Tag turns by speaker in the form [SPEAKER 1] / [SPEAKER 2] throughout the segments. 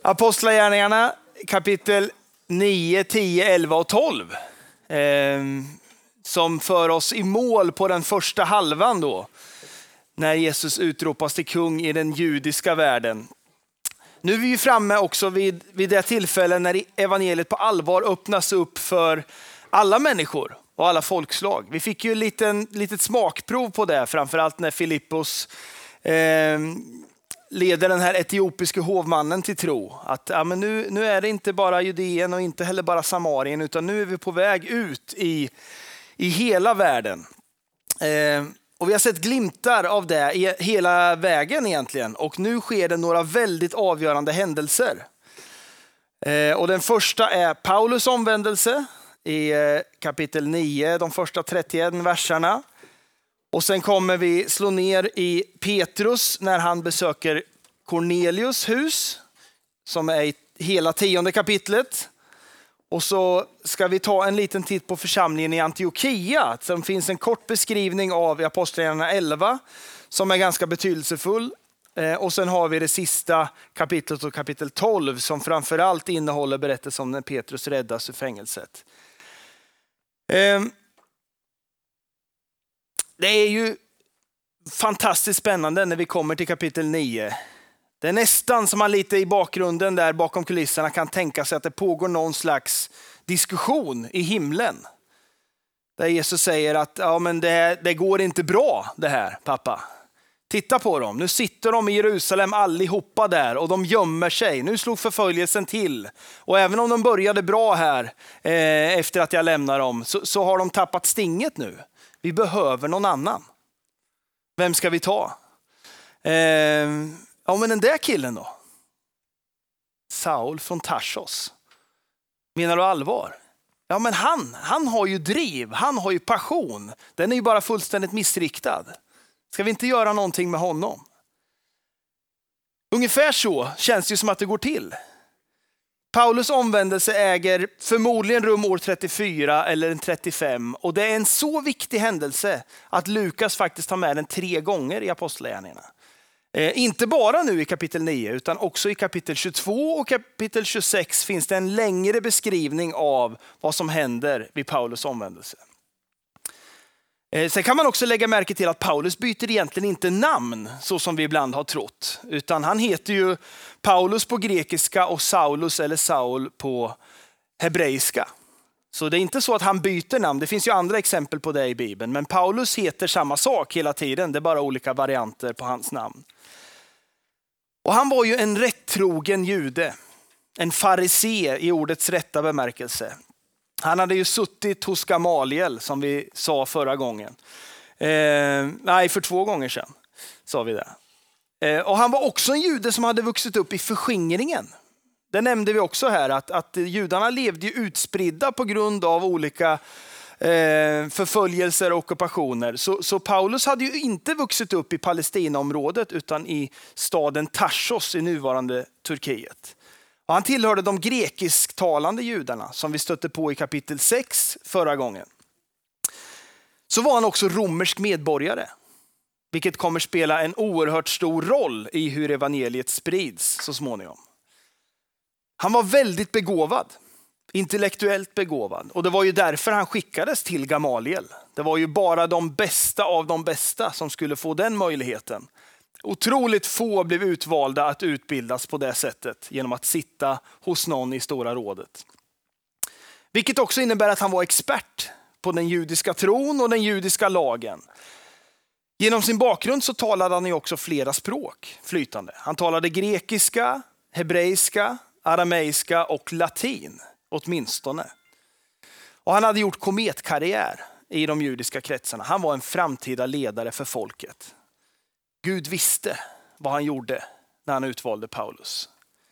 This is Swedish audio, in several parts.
[SPEAKER 1] Apostlagärningarna kapitel 9, 10, 11 och 12. Som för oss i mål på den första halvan då. När Jesus utropas till kung i den judiska världen. Nu är vi framme också vid det tillfällen när evangeliet på allvar öppnas upp för alla människor och alla folkslag. Vi fick ju litet smakprov på det, framförallt när Filippos leder den här etiopiske hovmannen till tro. Att men nu är det inte bara Judeen och inte heller bara Samarien, utan nu är vi på väg ut i hela världen. Och vi har sett glimtar av det hela vägen egentligen. Och nu sker det några väldigt avgörande händelser. Och den första är Paulus omvändelse i kapitel 9, de första 31 verserna. Och sen kommer vi slå ner i Petrus när han besöker Cornelius hus, som är i hela 10:e kapitlet. Och så ska vi ta en liten titt på församlingen i Antiochia. Som finns en kort beskrivning av i Apostlagärningarna 11 som är ganska betydelsefull. Och sen har vi det sista kapitlet och kapitel 12 som framförallt innehåller berättelsen om när Petrus räddas ur fängelset. Det är ju fantastiskt spännande när vi kommer till kapitel 9. Det är nästan som man lite i bakgrunden där bakom kulisserna kan tänka sig att det pågår någon slags diskussion i himlen. Där Jesus säger att det går inte bra det här, pappa. Titta på dem, nu sitter de i Jerusalem allihopa där och de gömmer sig. Nu slog förföljelsen till. Och även om de började bra här efter att jag lämnar dem så har de tappat stinget nu. Vi behöver någon annan. Vem ska vi ta? Men den där killen då? Saul från Tarsos. Menar du allvar? Ja, men han har ju driv, han har ju passion. Den är ju bara fullständigt missriktad. Ska vi inte göra någonting med honom? Ungefär så känns det ju som att det går till. Paulus omvändelse äger förmodligen rum år 34 eller 35. Och det är en så viktig händelse att Lukas faktiskt tar med den 3 gånger i Apostlagärningarna. Inte bara nu i kapitel 9 utan också i kapitel 22 och kapitel 26 finns det en längre beskrivning av vad som händer vid Paulus omvändelse. Sen kan man också lägga märke till att Paulus byter egentligen inte namn så som vi ibland har trott. Utan han heter ju Paulus på grekiska och Saulus eller Saul på hebreiska. Så det är inte så att han byter namn. Det finns ju andra exempel på det i Bibeln. Men Paulus heter samma sak hela tiden. Det är bara olika varianter på hans namn. Och han var ju en rättrogen jude. En farisé i ordets rätta bemärkelse. Han hade ju suttit hos Gamaliel som vi sa förra gången. För 2 gånger sedan sa vi det. Och han var också en jude som hade vuxit upp i förskingringen. Det nämnde vi också här att judarna levde ju utspridda på grund av olika förföljelser och ockupationer. Så Paulus hade ju inte vuxit upp i Palestinaområdet utan i staden Tarsos i nuvarande Turkiet. Och han tillhörde de grekisktalande judarna som vi stötte på i kapitel 6 förra gången. Så var han också romersk medborgare. Vilket kommer spela en oerhört stor roll i hur evangeliet sprids så småningom. Han var väldigt begåvad. Intellektuellt begåvad. Och det var ju därför han skickades till Gamaliel. Det var ju bara de bästa av de bästa som skulle få den möjligheten. Otroligt få blev utvalda att utbildas på det sättet genom att sitta hos någon i Stora rådet. Vilket också innebär att han var expert på den judiska tron och den judiska lagen. Genom sin bakgrund så talade han ju också flera språk flytande. Han talade grekiska, hebreiska, arameiska och latin åtminstone. Och han hade gjort kometkarriär i de judiska kretsarna. Han var en framtida ledare för folket. Gud visste vad han gjorde när han utvalde Paulus.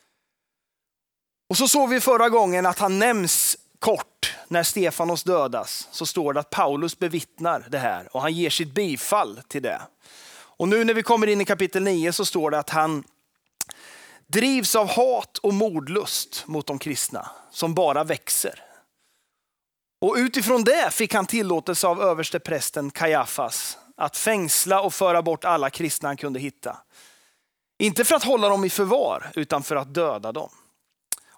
[SPEAKER 1] Och så såg vi förra gången att han nämns kort när Stefanos dödas. Så står det att Paulus bevittnar det här och han ger sitt bifall till det. Och nu när vi kommer in i kapitel 9 så står det att han drivs av hat och mordlust mot de kristna som bara växer. Och utifrån det fick han tillåtelse av översteprästen Kajafas att fängsla och föra bort alla kristna han kunde hitta. Inte för att hålla dem i förvar utan för att döda dem.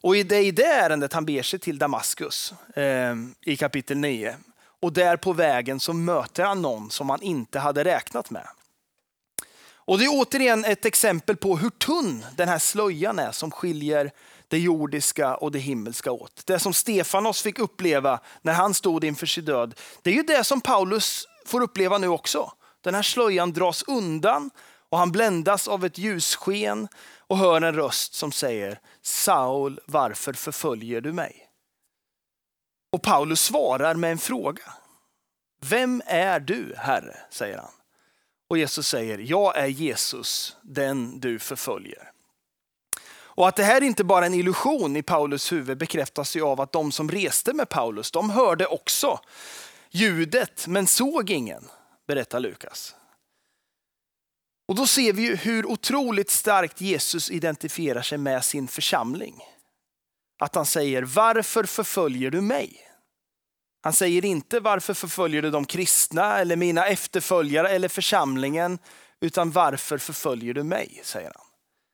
[SPEAKER 1] Och det är i det ärendet han ber sig till Damaskus i kapitel 9. Och där på vägen så möter han någon som han inte hade räknat med. Och det är återigen ett exempel på hur tunn den här slöjan är som skiljer det jordiska och det himmelska åt. Det som Stefanos fick uppleva när han stod inför sin död, det är ju det som Paulus får uppleva nu också. Den här slöjan dras undan och han bländas av ett ljussken och hör en röst som säger: Saul, varför förföljer du mig? Och Paulus svarar med en fråga. Vem är du, Herre? Säger han. Och Jesus säger: jag är Jesus, den du förföljer. Och att det här inte bara är en illusion i Paulus huvud bekräftas ju av att de som reste med Paulus, de hörde också ljudet men såg ingen, berättar Lukas. Och då ser vi ju hur otroligt starkt Jesus identifierar sig med sin församling. Att han säger: varför förföljer du mig? Han säger inte: varför förföljer du de kristna eller mina efterföljare eller församlingen, utan varför förföljer du mig, säger han.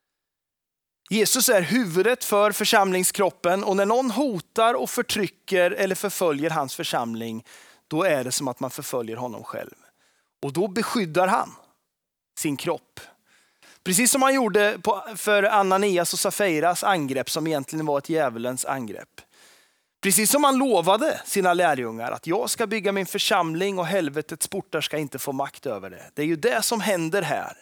[SPEAKER 1] Jesus är huvudet för församlingskroppen, och när någon hotar och förtrycker eller förföljer hans församling, då är det som att man förföljer honom själv. Och då beskyddar han sin kropp. Precis som han gjorde för Ananias och Safiras angrepp, som egentligen var ett djävulens angrepp. Precis som han lovade sina lärjungar att jag ska bygga min församling och helvetets portar ska inte få makt över det. Det är ju det som händer här.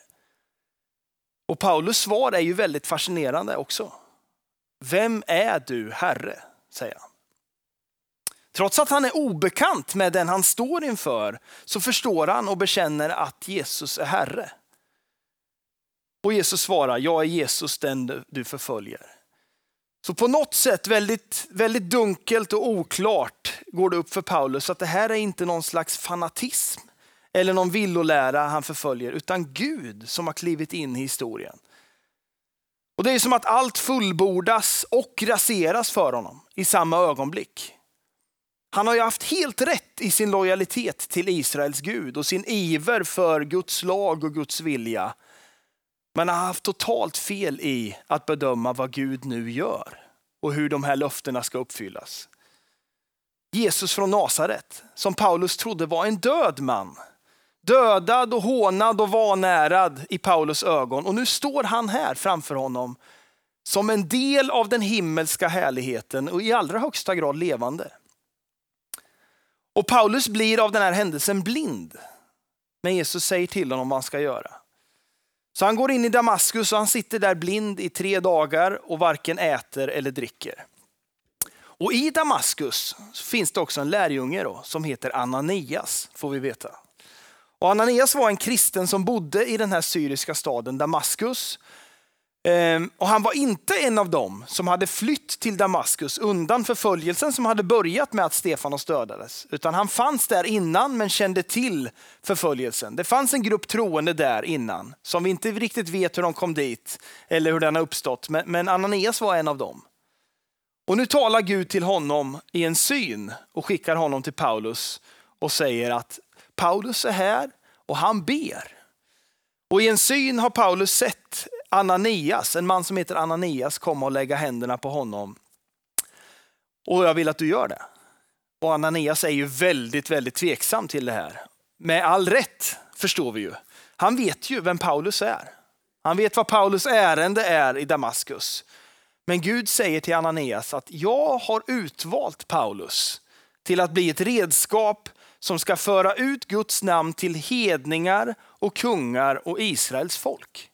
[SPEAKER 1] Och Paulus svar är ju väldigt fascinerande också. Vem är du, Herre? Säger han. Trots att han är obekant med den han står inför, så förstår han och bekänner att Jesus är Herre. Och Jesus svarar: jag är Jesus, den du förföljer. Så på något sätt väldigt, väldigt dunkelt och oklart går det upp för Paulus att det här är inte någon slags fanatism eller någon villolära han förföljer, utan Gud som har klivit in i historien. Och det är som att allt fullbordas och raseras för honom i samma ögonblick. Han har ju haft helt rätt i sin lojalitet till Israels Gud och sin iver för Guds lag och Guds vilja. Men han har haft totalt fel i att bedöma vad Gud nu gör och hur de här löftena ska uppfyllas. Jesus från Nasaret, som Paulus trodde var en död man. Dödad och hånad och vanärad i Paulus ögon. Och nu står han här framför honom som en del av den himmelska härligheten och i allra högsta grad levande. Och Paulus blir av den här händelsen blind. Men Jesus säger till honom vad han ska göra. Så han går in i Damaskus och han sitter där blind i 3 dagar och varken äter eller dricker. Och i Damaskus finns det också en lärjunge då, som heter Ananias, får vi veta. Och Ananias var en kristen som bodde i den här syriska staden Damaskus. Och han var inte en av dem som hade flytt till Damaskus undan förföljelsen som hade börjat med att Stefanos dödades. Utan han fanns där innan men kände till förföljelsen. Det fanns en grupp troende där innan som vi inte riktigt vet hur de kom dit eller hur den har uppstått. Men Ananias var en av dem. Och nu talar Gud till honom i en syn och skickar honom till Paulus och säger att Paulus är här och han ber. Och i en syn har Paulus sett Ananias, en man som heter Ananias, komma och lägga händerna på honom. Och jag vill att du gör det. Och Ananias är ju väldigt, väldigt tveksam till det här. Med all rätt, förstår vi ju. Han vet ju vem Paulus är. Han vet vad Paulus ärende är i Damaskus. Men Gud säger till Ananias att jag har utvalt Paulus till att bli ett redskap som ska föra ut Guds namn till hedningar och kungar och Israels folk.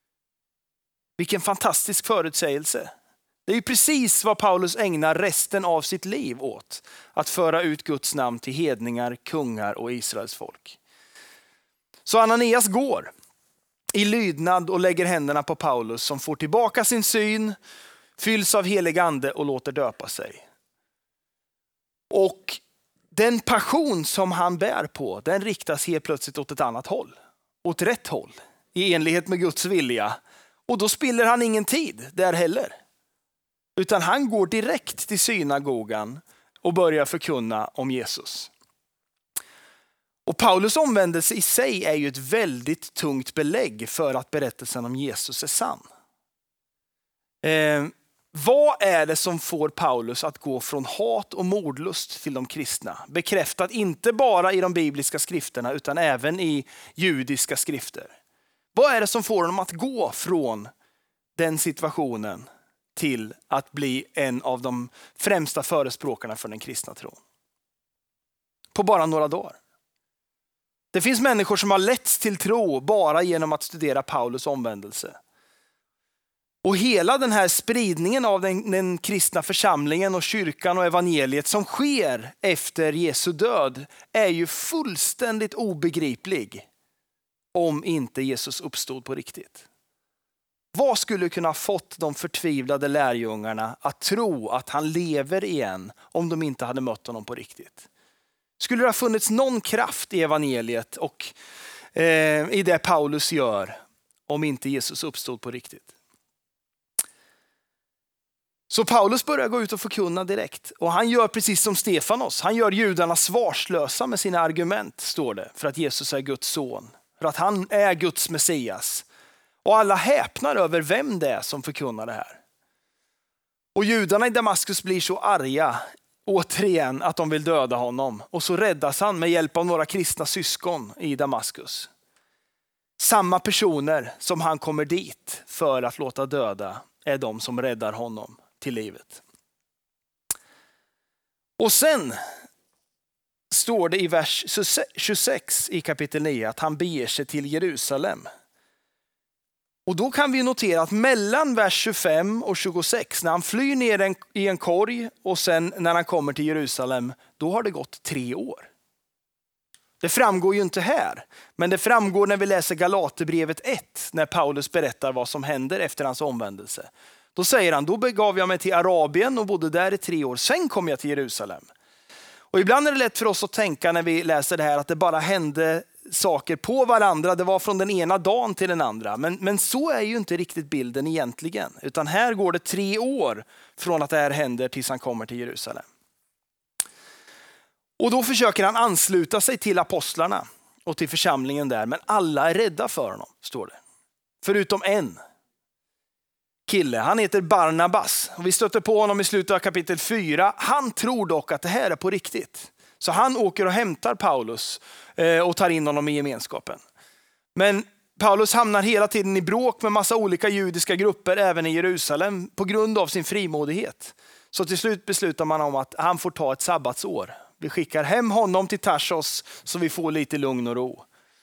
[SPEAKER 1] Vilken fantastisk förutsägelse. Det är ju precis vad Paulus ägnar resten av sitt liv åt. Att föra ut Guds namn till hedningar, kungar och Israels folk. Så Ananias går i lydnad och lägger händerna på Paulus som får tillbaka sin syn, fylls av helig ande och låter döpa sig. Och den passion som han bär på, den riktas helt plötsligt åt ett annat håll. Åt rätt håll, i enlighet med Guds vilja. Och då spiller han ingen tid där heller. Utan han går direkt till synagogan och börjar förkunna om Jesus. Och Paulus omvändelse i sig är ju ett väldigt tungt belägg för att berättelsen om Jesus är sann. Vad är det som får Paulus att gå från hat och mordlust till de kristna? Bekräftat inte bara i de bibliska skrifterna utan även i judiska skrifter. Vad är det som får honom att gå från den situationen till att bli en av de främsta förespråkarna för den kristna tron? På bara några dagar. Det finns människor som har letts till tro bara genom att studera Paulus omvändelse. Och hela den här spridningen av den kristna församlingen och kyrkan och evangeliet som sker efter Jesu död är ju fullständigt obegriplig om inte Jesus uppstod på riktigt. Vad skulle kunna ha fått de förtvivlade lärjungarna att tro att han lever igen om de inte hade mött honom på riktigt? Skulle det ha funnits någon kraft i evangeliet och i det Paulus gör om inte Jesus uppstod på riktigt? Så Paulus börjar gå ut och förkunna direkt. Och han gör precis som Stefanos. Han gör judarna svarslösa med sina argument, står det. För att Jesus är Guds son. För att han är Guds Messias. Och alla häpnar över vem det är som förkunnar det här. Och judarna i Damaskus blir så arga återigen att de vill döda honom. Och så räddas han med hjälp av några kristna syskon i Damaskus. Samma personer som han kommer dit för att låta döda är de som räddar honom till livet. Och sen står det i vers 26 i kapitel 9 att han beger sig till Jerusalem. Och då kan vi notera att mellan vers 25 och 26, när han flyr ner i en korg och sen när han kommer till Jerusalem, då har det gått 3 år. Det framgår ju inte här, men det framgår när vi läser Galaterbrevet 1, när Paulus berättar vad som händer efter hans omvändelse. Då säger han, då begav jag mig till Arabien och bodde där i 3 år, sen kom jag till Jerusalem. Och ibland är det lätt för oss att tänka när vi läser det här att det bara hände saker på varandra. Det var från den ena dagen till den andra. Men så är ju inte riktigt bilden egentligen. Utan här går det 3 år från att det här händer tills han kommer till Jerusalem. Och då försöker han ansluta sig till apostlarna och till församlingen där. Men alla är rädda för honom, står det. Förutom en kille, han heter Barnabas. Och vi stöter på honom i slutet av kapitel 4. Han tror dock att det här är på riktigt. Så han åker och hämtar Paulus och tar in honom i gemenskapen. Men Paulus hamnar hela tiden i bråk med massa olika judiska grupper även i Jerusalem på grund av sin frimodighet. Så till slut beslutar man om att han får ta ett sabbatsår. Vi skickar hem honom till Tarsos så vi får lite lugn och ro.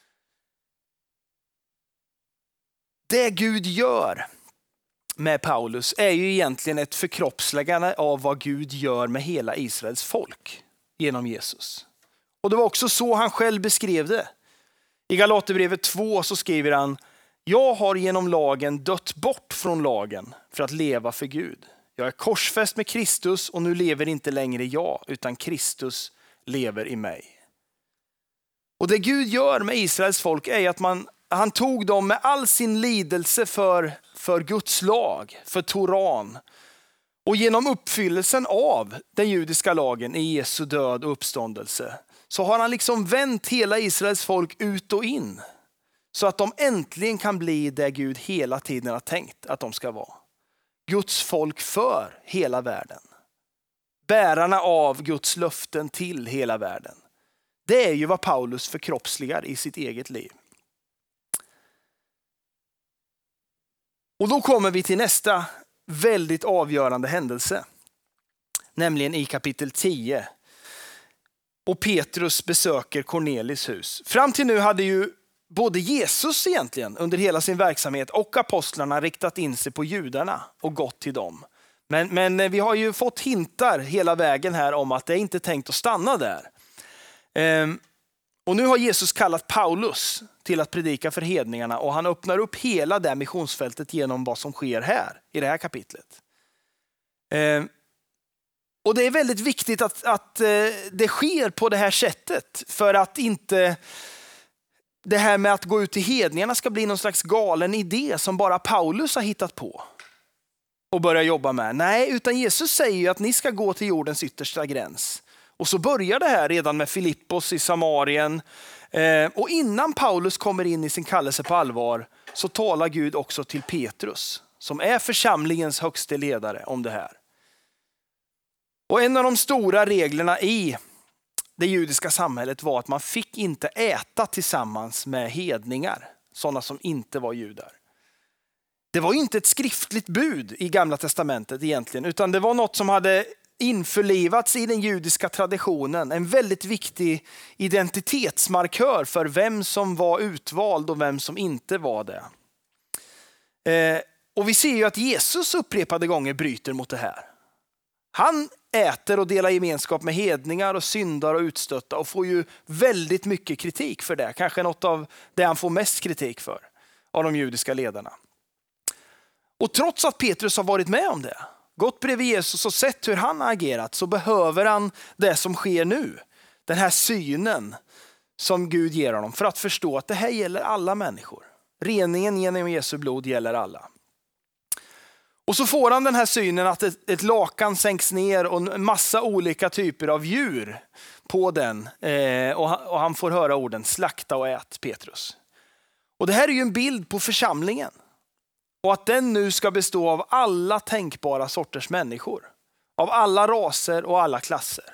[SPEAKER 1] Det Gud gör med Paulus är ju egentligen ett förkroppsläggande av vad Gud gör med hela Israels folk genom Jesus. Och det var också så han själv beskrev det. I Galaterbrevet 2 så skriver han: jag har genom lagen dött bort från lagen för att leva för Gud. Jag är korsfäst med Kristus och nu lever inte längre jag utan Kristus lever i mig. Och det Gud gör med Israels folk är att han tog dem med all sin lidelse för Guds lag, för Toran. Och genom uppfyllelsen av den judiska lagen i Jesu död och uppståndelse så har han liksom vänt hela Israels folk ut och in. Så att de äntligen kan bli det Gud hela tiden har tänkt att de ska vara. Guds folk för hela världen. Bärarna av Guds löften till hela världen. Det är ju vad Paulus förkroppsligar i sitt eget liv. Och då kommer vi till nästa väldigt avgörande händelse. Nämligen i kapitel 10. Och Petrus besöker Cornelis hus. Fram till nu hade ju både Jesus egentligen under hela sin verksamhet och apostlarna riktat in sig på judarna och gått till dem. Men vi har ju fått hintar hela vägen här om att det inte är tänkt att stanna där. Och nu har Jesus kallat Paulus till att predika för hedningarna och han öppnar upp hela det missionsfältet genom vad som sker här i det här kapitlet. Och det är väldigt viktigt att det sker på det här sättet för att inte det här med att gå ut till hedningarna ska bli någon slags galen idé som bara Paulus har hittat på och börja jobba med. Nej, utan Jesus säger ju att ni ska gå till jordens yttersta gräns. Och så börjar det här redan med Filippos i Samarien. Och innan Paulus kommer in i sin kallelse på allvar så talar Gud också till Petrus som är församlingens högste ledare, om det här. Och en av de stora reglerna i det judiska samhället var att man fick inte äta tillsammans med hedningar, sådana som inte var judar. Det var inte ett skriftligt bud i Gamla testamentet egentligen, utan det var något som hade införlivats i den judiska traditionen. En väldigt viktig identitetsmarkör för vem som var utvald och vem som inte var det. Och vi ser ju att Jesus upprepade gånger bryter mot det här. Han äter och delar gemenskap med hedningar och syndare och utstötta och får ju väldigt mycket kritik för det. Kanske något av det han får mest kritik för av de judiska ledarna. Och trots att Petrus har varit med om det, gått bredvid Jesus och sett hur han har agerat, så behöver han det som sker nu. Den här synen som Gud ger honom för att förstå att det här gäller alla människor. Reningen genom Jesu blod gäller alla. Och så får han den här synen att ett lakan sänks ner och en massa olika typer av djur på den. Och han får höra orden slakta och ät, Petrus. Och det här är ju en bild på församlingen. Och att den nu ska bestå av alla tänkbara sorters människor. Av alla raser och alla klasser.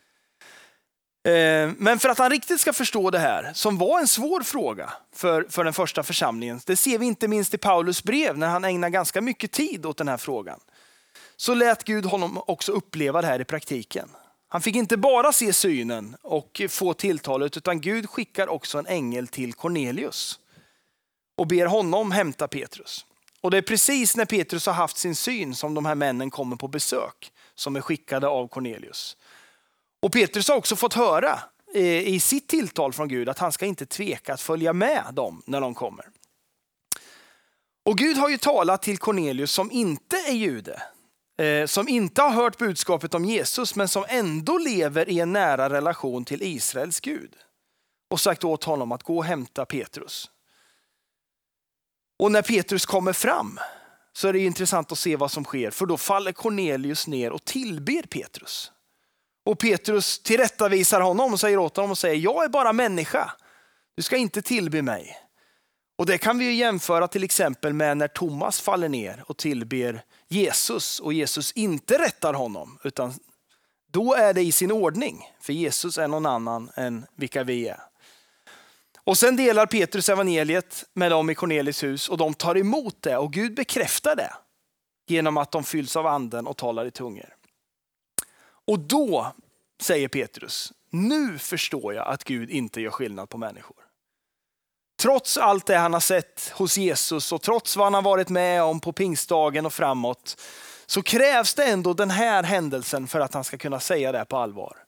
[SPEAKER 1] Men för att han riktigt ska förstå det här, som var en svår fråga för den första församlingen, det ser vi inte minst i Paulus brev när han ägnar ganska mycket tid åt den här frågan, så lät Gud honom också uppleva det här i praktiken. Han fick inte bara se synen och få tilltalet, utan Gud skickar också en ängel till Cornelius och ber honom hämta Petrus. Och det är precis när Petrus har haft sin syn som de här männen kommer på besök, som är skickade av Cornelius. Och Petrus har också fått höra i sitt tilltal från Gud att han ska inte tveka att följa med dem när de kommer. Och Gud har ju talat till Cornelius som inte är jude, som inte har hört budskapet om Jesus, men som ändå lever i en nära relation till Israels Gud. Och sagt åt honom att gå och hämta Petrus. Och när Petrus kommer fram så är det intressant att se vad som sker, för då faller Cornelius ner och tillber Petrus. Och Petrus tillrättavisar honom och säger åt honom och säger: jag är bara människa. Du ska inte tillbe mig. Och det kan vi ju jämföra till exempel med när Thomas faller ner och tillber Jesus och Jesus inte rättar honom, utan då är det i sin ordning, för Jesus är någon annan än vilka vi är. Och sen delar Petrus evangeliet med dem i Cornelius hus och de tar emot det, och Gud bekräftar det genom att de fylls av anden och talar i tungor. Och då säger Petrus: nu förstår jag att Gud inte gör skillnad på människor. Trots allt det han har sett hos Jesus och trots vad han har varit med om på pingstdagen och framåt, så krävs det ändå den här händelsen för att han ska kunna säga det på allvar.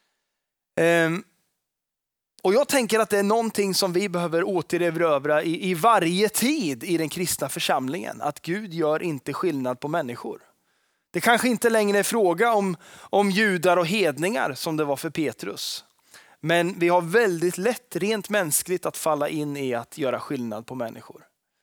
[SPEAKER 1] Och jag tänker att det är någonting som vi behöver återerövra i varje tid i den kristna församlingen. Att Gud gör inte skillnad på människor. Det kanske inte längre är fråga om judar och hedningar som det var för Petrus. Men vi har väldigt lätt rent mänskligt att falla in i att göra skillnad på människor.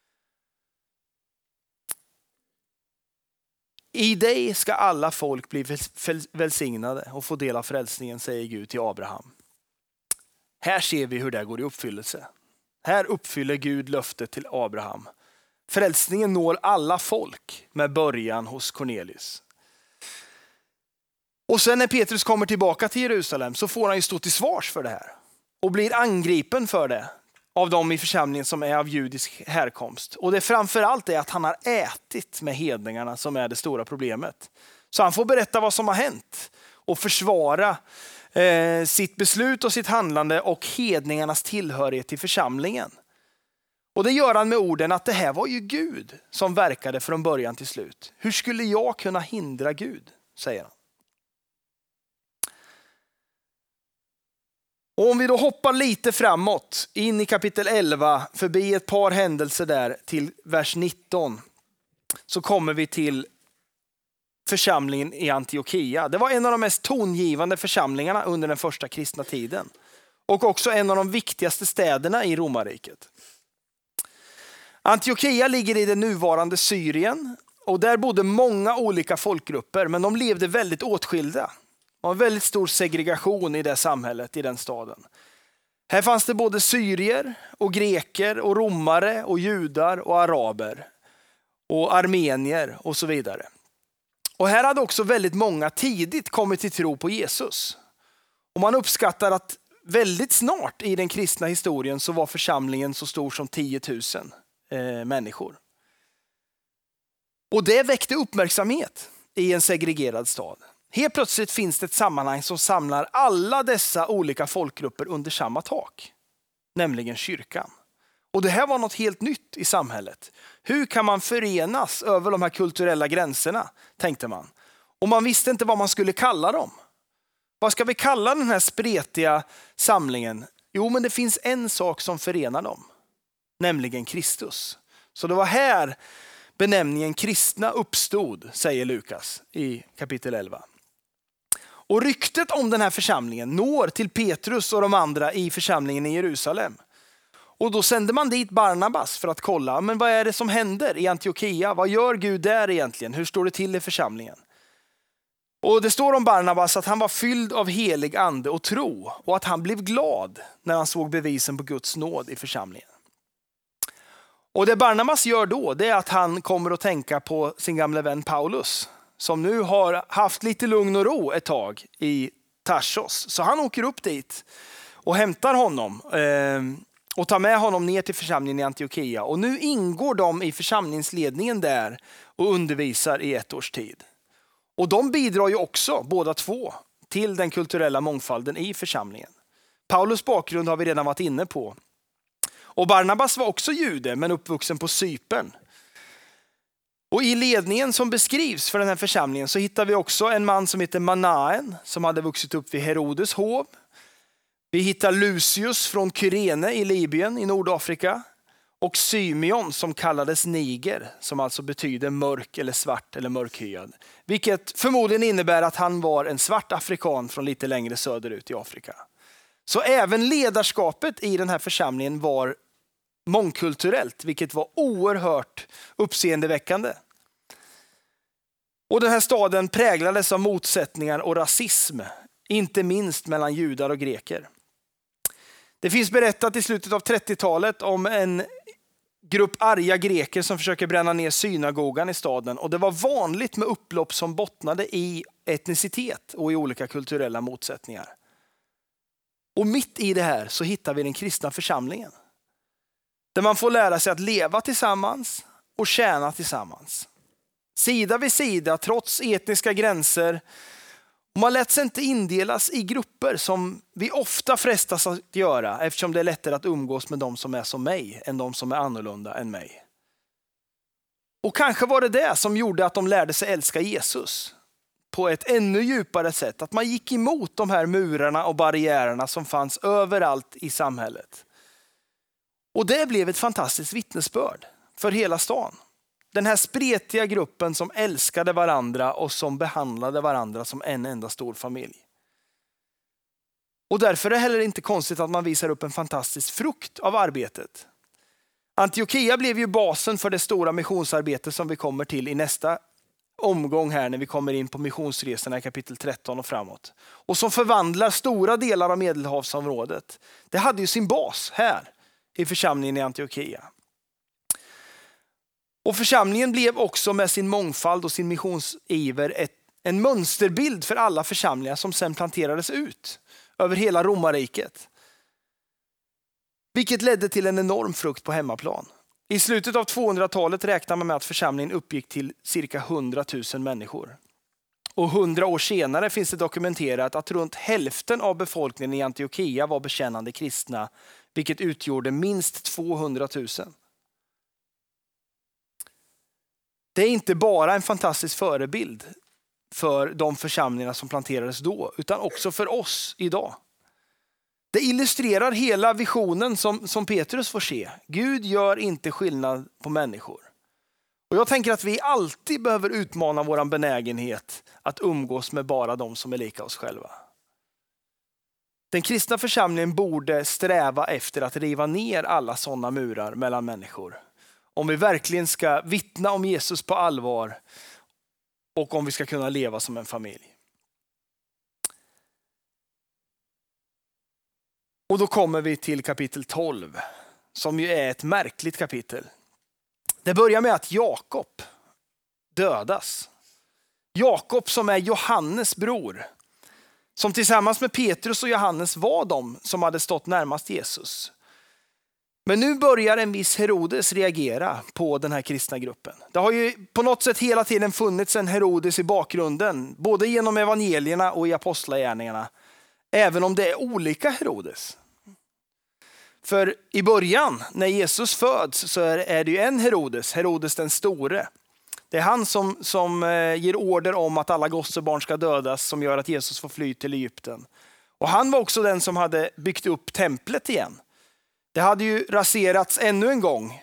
[SPEAKER 1] I dig ska alla folk bli välsignade och få del av frälsningen, säger Gud till Abraham. Här ser vi hur det går i uppfyllelse. Här uppfyller Gud löftet till Abraham. Frälsningen når alla folk med början hos Cornelius. Och sen när Petrus kommer tillbaka till Jerusalem så får han ju stå till svars för det här. Och blir angripen för det av dem i församlingen som är av judisk härkomst. Och det framförallt är att han har ätit med hedningarna som är det stora problemet. Så han får berätta vad som har hänt och försvara sitt beslut och sitt handlande och hedningarnas tillhörighet till församlingen. Och det gör han med orden att det här var ju Gud som verkade från början till slut. Hur skulle jag kunna hindra Gud, säger han. Och om vi då hoppar lite framåt in i kapitel 11, förbi ett par händelser där till vers 19, så kommer vi till församlingen i Antiochia. Det var en av de mest tongivande församlingarna under den första kristna tiden. Och också en av de viktigaste städerna i Romarriket. Antiochia ligger i det nuvarande Syrien. Och där bodde många olika folkgrupper, men de levde väldigt åtskilda. Det var en väldigt stor segregation i det samhället, i den staden. Här fanns det både syrier och greker och romare och judar och araber. och armenier och så vidare. Och här hade också väldigt många tidigt kommit till tro på Jesus. Och man uppskattar att väldigt snart i den kristna historien så var församlingen så stor som 10 000 människor. Och det väckte uppmärksamhet i en segregerad stad. Helt plötsligt finns det ett sammanhang som samlar alla dessa olika folkgrupper under samma tak, nämligen kyrkan. Och det här var något helt nytt i samhället. Hur kan man förenas över de här kulturella gränserna, tänkte man. Och man visste inte vad man skulle kalla dem. Vad ska vi kalla den här spretiga samlingen? Jo, men det finns en sak som förenar dem, nämligen Kristus. Så det var här benämningen kristna uppstod, säger Lukas i kapitel 11. Och ryktet om den här församlingen når till Petrus och de andra i församlingen i Jerusalem. Och då sände man dit Barnabas för att kolla, men vad är det som händer i Antiochia? Vad gör Gud där egentligen? Hur står det till i församlingen? Och det står om Barnabas att han var fylld av helig ande och tro och att han blev glad när han såg bevisen på Guds nåd i församlingen. Och det Barnabas gör då, det är att han kommer att tänka på sin gamla vän Paulus, som nu har haft lite lugn och ro ett tag i Tarsos. Så han åker upp dit och hämtar honom och tar med honom ner till församlingen i Antiochia. Och nu ingår de i församlingsledningen där och undervisar i 1 års tid. Och de bidrar ju också, båda två, till den kulturella mångfalden i församlingen. Paulus bakgrund har vi redan varit inne på. Och Barnabas var också jude, men uppvuxen på Cypern. Och i ledningen som beskrivs för den här församlingen så hittar vi också en man som heter Manaen, som hade vuxit upp vid Herodes hov. Vi hittar Lucius från Kyrene i Libyen i Nordafrika. Och Symeon som kallades Niger, som alltså betyder mörk eller svart eller mörkhyad. Vilket förmodligen innebär att han var en svart afrikan från lite längre söderut i Afrika. Så även ledarskapet i den här församlingen var mångkulturellt, vilket var oerhört uppseendeväckande. Och den här staden präglades av motsättningar och rasism, inte minst mellan judar och greker. Det finns berättat i slutet av 30-talet om en grupp arga greker som försöker bränna ner synagogan i staden. Och det var vanligt med upplopp som bottnade i etnicitet och i olika kulturella motsättningar. Och mitt i det här så hittar vi den kristna församlingen. Där man får lära sig att leva tillsammans och tjäna tillsammans. Sida vid sida trots etniska gränser. Och man lät sig inte indelas i grupper som vi ofta frestas att göra, eftersom det är lättare att umgås med de som är som mig än de som är annorlunda än mig. Och kanske var det som gjorde att de lärde sig älska Jesus på ett ännu djupare sätt. Att man gick emot de här murarna och barriärerna som fanns överallt i samhället. Och det blev ett fantastiskt vittnesbörd för hela stan. Den här spretiga gruppen som älskade varandra och som behandlade varandra som en enda stor familj. Och därför är det heller inte konstigt att man visar upp en fantastisk frukt av arbetet. Antiochia blev ju basen för det stora missionsarbete som vi kommer till i nästa omgång här när vi kommer in på missionsresorna i kapitel 13 och framåt. Och som förvandlar stora delar av Medelhavsområdet. Det hade ju sin bas här i församlingen i Antiochia. Och församlingen blev också med sin mångfald och sin missionsiver en mönsterbild för alla församlingar som sedan planterades ut över hela Romarriket. Vilket ledde till en enorm frukt på hemmaplan. I slutet av 200-talet räknar man med att församlingen uppgick till cirka 100 000 människor. Och 100 år senare finns det dokumenterat att runt hälften av befolkningen i Antiochia var bekännande kristna, vilket utgjorde minst 200 000. Det är inte bara en fantastisk förebild för de församlingar som planterades då, utan också för oss idag. Det illustrerar hela visionen som Petrus får se. Gud gör inte skillnad på människor. Och jag tänker att vi alltid behöver utmana vår benägenhet att umgås med bara de som är lika oss själva. Den kristna församlingen borde sträva efter att riva ner alla sådana murar mellan människor. Om vi verkligen ska vittna om Jesus på allvar och om vi ska kunna leva som en familj. Och då kommer vi till kapitel 12 som ju är ett märkligt kapitel. Det börjar med att Jakob dödas. Jakob som är Johannes bror. Som tillsammans med Petrus och Johannes var de som hade stått närmast Jesus. Men nu börjar en viss Herodes reagera på den här kristna gruppen. Det har ju på något sätt hela tiden funnits en Herodes i bakgrunden. Både genom evangelierna och i apostlagärningarna. Även om det är olika Herodes. För i början när Jesus föds så är det ju en Herodes, Herodes den store. Det är han som ger order om att alla gossebarn ska dödas som gör att Jesus får fly till Egypten. Och han var också den som hade byggt upp templet igen. Det hade ju raserats ännu en gång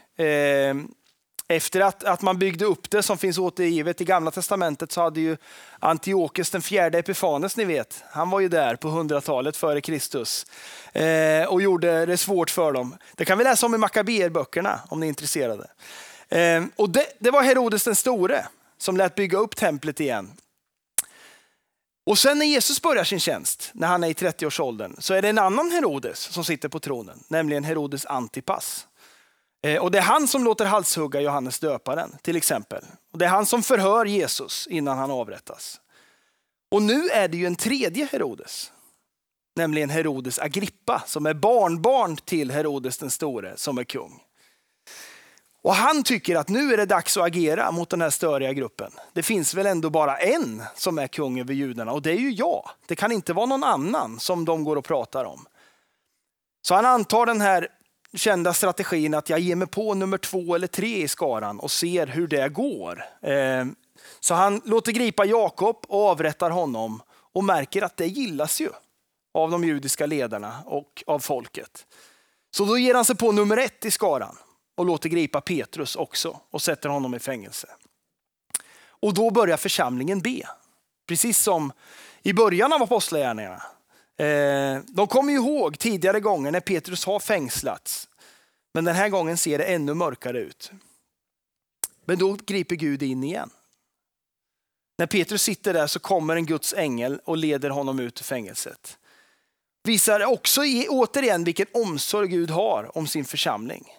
[SPEAKER 1] efter att man byggde upp det som finns återgivet i Gamla testamentet, så hade ju Antiochus den fjärde Epifanes, ni vet. Han var ju där på 100-talet före Kristus och gjorde det svårt för dem. Det kan vi läsa om i Makabeerböckerna om ni är intresserade. Och det var Herodes den store som lät bygga upp templet igen. Och sen när Jesus börjar sin tjänst, när han är i 30-årsåldern, så är det en annan Herodes som sitter på tronen, nämligen Herodes Antipas. Och det är han som låter halshugga Johannes döparen till exempel. Och det är han som förhör Jesus innan han avrättas. Och nu är det ju en tredje Herodes, nämligen Herodes Agrippa, som är barnbarn till Herodes den store som är kung. Och han tycker att nu är det dags att agera mot den här störiga gruppen. Det finns väl ändå bara en som är kung över judarna, och det är ju jag. Det kan inte vara någon annan som de går och pratar om. Så han antar den här kända strategin att jag ger mig på nummer 2 eller 3 i skaran och ser hur det går. Så han låter gripa Jakob och avrättar honom och märker att det gillas ju av de judiska ledarna och av folket. Så då ger han sig på nummer 1 i skaran och låter gripa Petrus också och sätter honom i fängelse. Och då börjar församlingen be. Precis som i början av apostlagärningarna. De kommer ju ihåg tidigare gånger när Petrus har fängslats. Men den här gången ser det ännu mörkare ut. Men då griper Gud in igen. När Petrus sitter där så kommer en Guds ängel och leder honom ut ur fängelset. Visar också återigen vilken omsorg Gud har om sin församling.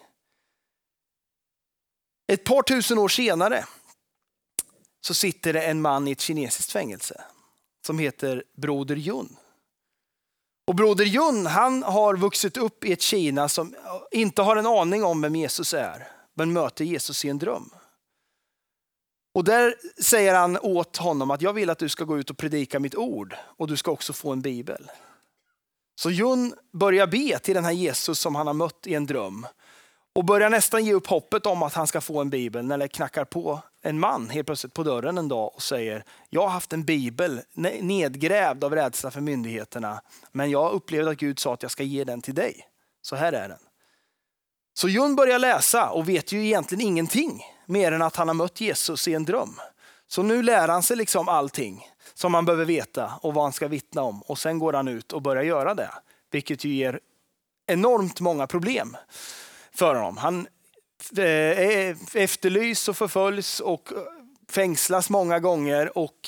[SPEAKER 1] Ett par tusen år senare så sitter det en man i ett kinesiskt fängelse som heter Broder Jun. Och Broder Jun, han har vuxit upp i ett Kina som inte har en aning om vem Jesus är, men möter Jesus i en dröm. Och där säger han åt honom att jag vill att du ska gå ut och predika mitt ord och du ska också få en bibel. Så Jun börjar be till den här Jesus som han har mött i en dröm och börjar nästan ge upp hoppet om att han ska få en bibel när det knackar på en man helt plötsligt på dörren en dag och säger: jag har haft en bibel nedgrävd av rädsla för myndigheterna, men jag upplevde att Gud sa att jag ska ge den till dig. Så här är den. Så Jun börjar läsa och vet ju egentligen ingenting mer än att han har mött Jesus i en dröm. Så nu lär han sig liksom allting som man behöver veta och vad han ska vittna om, och sen går han ut och börjar göra det, vilket ju ger enormt många problem för honom. Han efterlys och förföljs och fängslas många gånger, och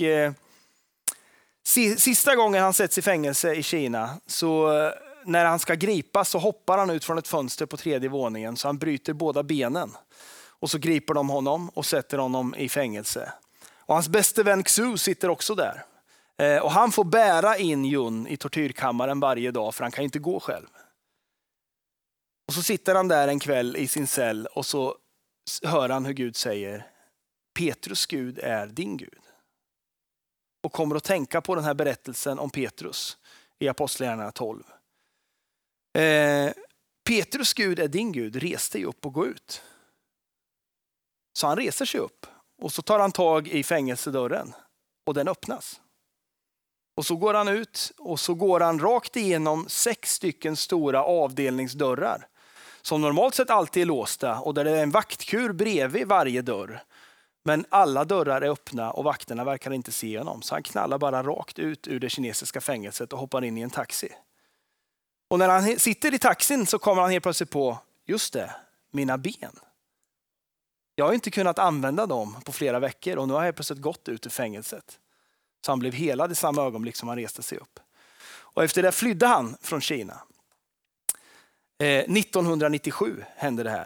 [SPEAKER 1] sista gången han sätts i fängelse i Kina, så när han ska gripas så hoppar han ut från ett fönster på 3:e våningen, så han bryter båda benen, och så griper de honom och sätter honom i fängelse. Och hans bäste vän Xu sitter också där, och han får bära in Jun i tortyrkammaren varje dag, för han kan inte gå själv. Och så sitter han där en kväll i sin cell och så hör han hur Gud säger: Petrus Gud är din Gud. Och kommer att tänka på den här berättelsen om Petrus i Apostlagärningarna 12. Petrus Gud är din Gud, res dig upp och gå ut. Så han reser sig upp och så tar han tag i fängelsedörren och den öppnas. Och så går han ut och så går han rakt igenom 6 stycken stora avdelningsdörrar som normalt sett alltid är låsta, och där det är en vaktkur bredvid varje dörr. Men alla dörrar är öppna och vakterna verkar inte se honom. Så han knallar bara rakt ut ur det kinesiska fängelset och hoppar in i en taxi. Och när han sitter i taxin så kommer han helt plötsligt på: just det, mina ben. Jag har inte kunnat använda dem på flera veckor och nu har jag helt plötsligt gått ut ur fängelset. Så han blev helad i samma ögonblick som han reste sig upp. Och efter det flydde han från Kina. 1997 hände det här.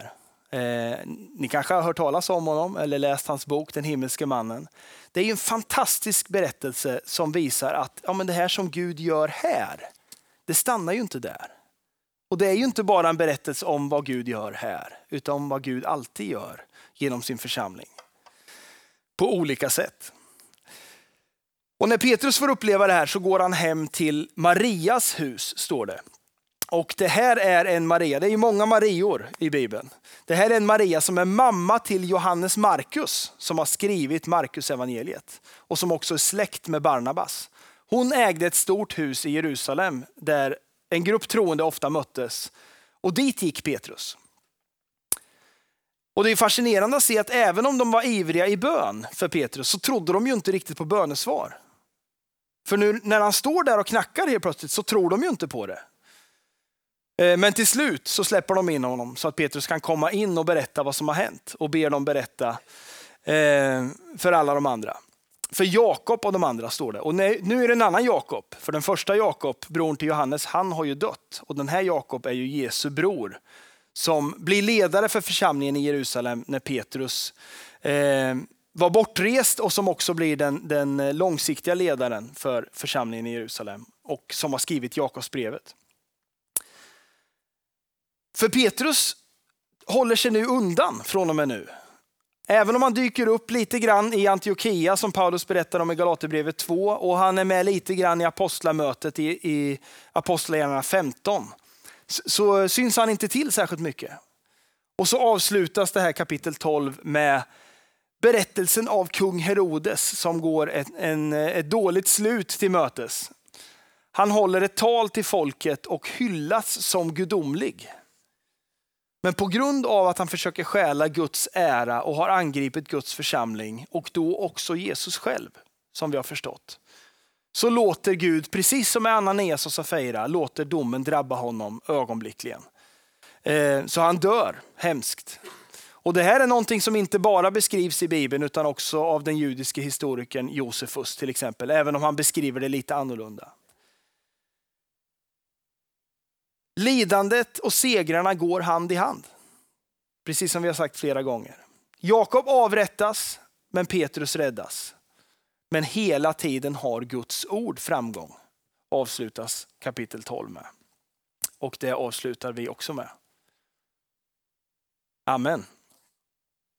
[SPEAKER 1] Ni kanske har hört talas om honom eller läst hans bok Den himmelske mannen. Det är ju en fantastisk berättelse som visar att men det här som Gud gör här, det stannar ju inte där. Och det är ju inte bara en berättelse om vad Gud gör här, utan om vad Gud alltid gör genom sin församling. På olika sätt. Och när Petrus får uppleva det här så går han hem till Marias hus, står det. Och det här är en Maria, det är ju många Marior i Bibeln. Det här är en Maria som är mamma till Johannes Markus, som har skrivit Markus evangeliet. Och som också är släkt med Barnabas. Hon ägde ett stort hus i Jerusalem där en grupp troende ofta möttes. Och dit gick Petrus. Och det är fascinerande att se att även om de var ivriga i bön för Petrus så trodde de ju inte riktigt på bönesvar. För nu när han står där och knackar helt plötsligt så tror de ju inte på det. Men till slut så släpper de in honom så att Petrus kan komma in och berätta vad som har hänt. Och ber dem berätta för alla de andra. För Jakob och de andra står det. Och nu är det en annan Jakob. För den första Jakob, bror till Johannes, han har ju dött. Och den här Jakob är ju Jesu bror. Som blir ledare för församlingen i Jerusalem när Petrus var bortrest. Och som också blir den långsiktiga ledaren för församlingen i Jerusalem. Och som har skrivit Jakobsbrevet. För Petrus håller sig nu undan från och med nu. Även om han dyker upp lite grann i Antiochia som Paulus berättar om i Galaterbrevet 2. Och han är med lite grann i apostlamötet i Apostlagärningarna 15. Så syns han inte till särskilt mycket. Och så avslutas det här kapitel 12 med berättelsen av kung Herodes som går ett dåligt slut till mötes. Han håller ett tal till folket och hyllas som gudomlig. Men på grund av att han försöker stjäla Guds ära och har angripit Guds församling och då också Jesus själv, som vi har förstått, så låter Gud, precis som med Ananias och Safira, låter domen drabba honom ögonblickligen. Så han dör hemskt. Och det här är någonting som inte bara beskrivs i Bibeln utan också av den judiske historikern Josefus till exempel, även om han beskriver det lite annorlunda. Lidandet och segrarna går hand i hand. Precis som vi har sagt flera gånger. Jakob avrättas, men Petrus räddas. Men hela tiden har Guds ord framgång. Avslutas kapitel 12 med. Och det avslutar vi också med. Amen.